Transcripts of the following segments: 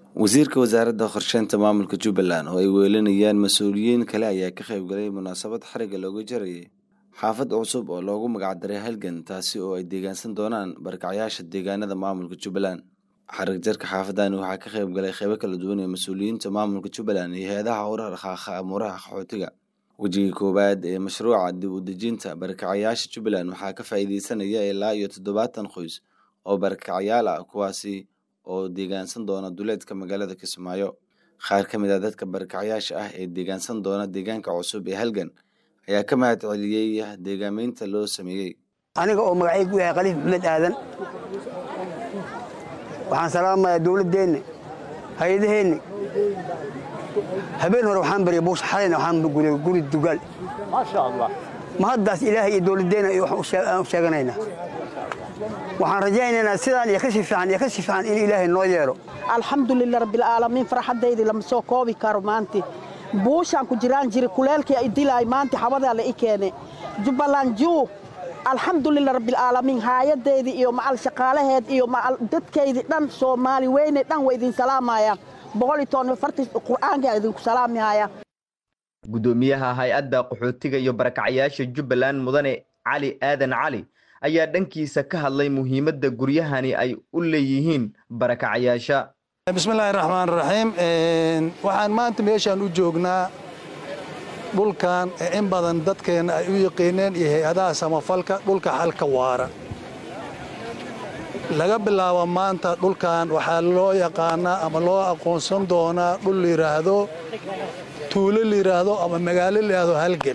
wasiirka wasaaradda qorsheynta maamulka Jubbaland oo ay weelinayaan mas'uuliyiin kale ayaa ka qayb galay munaasabad xariga looga jarayay xaafad cusub oo loogu magac daray halgan taasi oo ay deegaansan doonaan barakacayaasha deegaanada maamulka Jubbaland. xarig jarka xaafadan waxaa ka qayb galay qaybo kala duwan ee mas'uuliyiinta maamulka Jubbaland iyo hay'adaha ururka amuraha qaxootiga. wajiga koowaad ee mashruuca dib u dejinta barakacayaasha Jubbaland waxaa ka faa'iideysanaya ilaa 70 qoys oo barakacayaal ah kuwaasi oo deegaansan doona duleedka magaalada Kismaayo. qaar ka mid ah dadka barakacayaasha ah ee deegaansan doona deegaanka cusub ee halgan ayaa ka mahad celiyay deegaameynta loo sameeyay. aniga oo magacaygu yahay Khaliif Maxamed Aadan waxaan salaamayaa dawladdeena hay'adaheena habeen hore waxaan bariyay buush xalayna waxaan guri dugal ma sha Allah ma haddaas ilaahay iyo dawladdeena iyo waxaan u sheeganaynaa waxaan rajaynaynaa sidaan iyo ka shifaan in ilaahay noo yeelo. alxamdulillah rabbil aalamiin farxadeydii lama soo koobi karo maanta buushaan ku jiraan jiray kuleelkii ay dilay maanta xabada la ikeenay Jubbaland juu alxamdulillah rabbil aalamiin hay'adeedii iyo macal shaqaalaheed iyo macal dadkeedii dhan Soomaali weyne dhan way idin salaamayaan boqolitoon farti quraanka idin ku salaamaya. gudoomiyaha hay'adda qaxootiga iyo barakacayaasha Jubbaland mudane Cali Aadan Cali ayaa dhankiisa ka hadlay muhiimadda guryahani ay u leeyihiin barakacayaasha. bismillaahir rahmaanir rahiim waxaan maanta meeshaan u joognaa dhulkan in badan dadkeena ay u yaqaaneen iyo hay'adaha samafalka dhulka halka waara laga bilaabo maanta dhulkan waxaa loo yaqaanaa ama loo aqoonsan doonaa dhul yiraahdo tuulo yiraahdo ama magaalo yiraahdo halgan.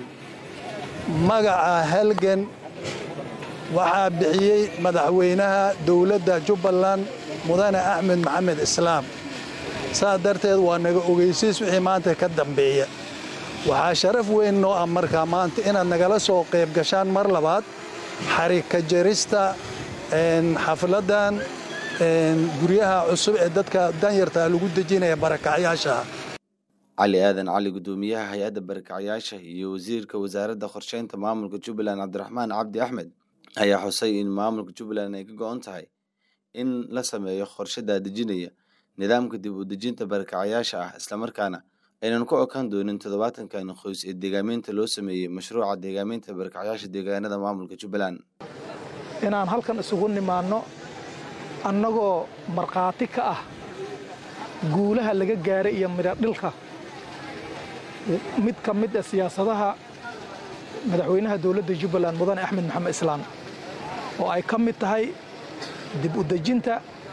magaca halgan waxaa bixiyay madaxweynaha dawladda Jubbaland mudane Axmed Maxamed Islaam. saa darteed waa naga ogeysiis wixii maanta ka dambeeya. waxaa sharaf weyn noo ah markaa maanta inaad nagala soo qayb gashaan mar labaad xarig ka jarista xafladan guryaha cusub ee dadka danyarta lagu dejinayo barakacayaasha. Cali Aadan Cali gudoomiyaha hay'adda barakacayaasha iyo wasiirka wasaaradda qorsheynta maamulka Jubbaland Cabdiraxmaan Cabdi Axmed ayaa xusay in maamulka Jubbaland ay ka go'an tahay in la sameeyo qorshe dejinaya nidaamka dib u dejinta barakacayaasha ah isla markaana aynan ku okaan doonin 70 qoys ee deegaameynta loo sameeyay mashruuca deegaameynta barakacayaasha deegaanada maamulka Jubbaland. inaan halkan isugu nimaano annagoo marqaati ka ah guulaha laga gaaray iyo miradhilka mid ka mid ah siyaasadaha madaxweynaha dawladda Jubbaland mudane Axmed Maxamed Islaam oo ay ka mid tahay dib u dejinta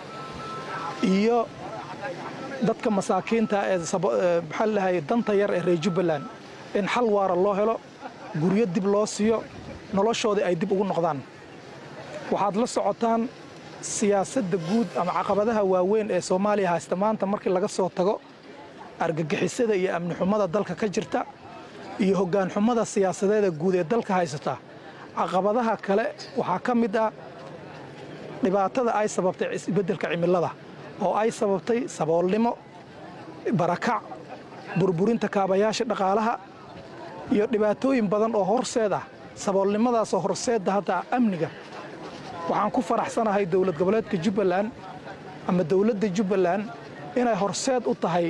iyo dadka masaakiinta ee maxallahay danta yar ee reer Jubbaland in xal waara loo helo guryo dib loo siiyo noloshooda ay dib ugu noqdaan. waxaad la socotaan siyaasadda guud ama caqabadaha waaweyn ee Soomaaliya haysta maanta markii laga soo tago argagixisada iyo amni xumada dalka ka jirta iyo hoggaan xumada siyaasadeed guud ee dalka haysata. caqabadaha kale waxaa ka mid ah dhibaatada ay sababtay isbeddelka cimilada oo ay sababtay saboolnimo barakac burburinta kaabayaasha dhaqaalaha iyo dhibaatooyin badan oo horseeda saboolnimadaas oo horseeda hadda amniga. waxaan ku faraxsanahay dawlad goboleedka Jubbaland ama dawladda Jubbaland inay horseed u tahay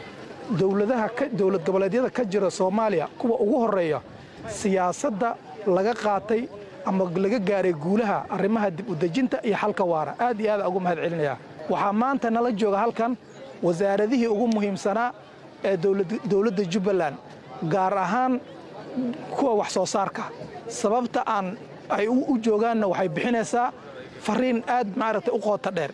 dawlad goboleedyada ka jira Soomaaliya kuwa ugu horeeya siyaasadda laga qaatay ama laga gaaray guulaha arrimaha dib u dejinta iyo xalka waara. aad iyo aad ugu mahad celinaya. waxaa maanta nala jooga halkan wasaaradihii ugu muhiimsanaa ee dawladda Jubbaland gaar ahaan kuwa wax soo saarka. sababta aan ay u joogaanna waxay bixinaysaa fariin aad maaragtay u qoto dheer.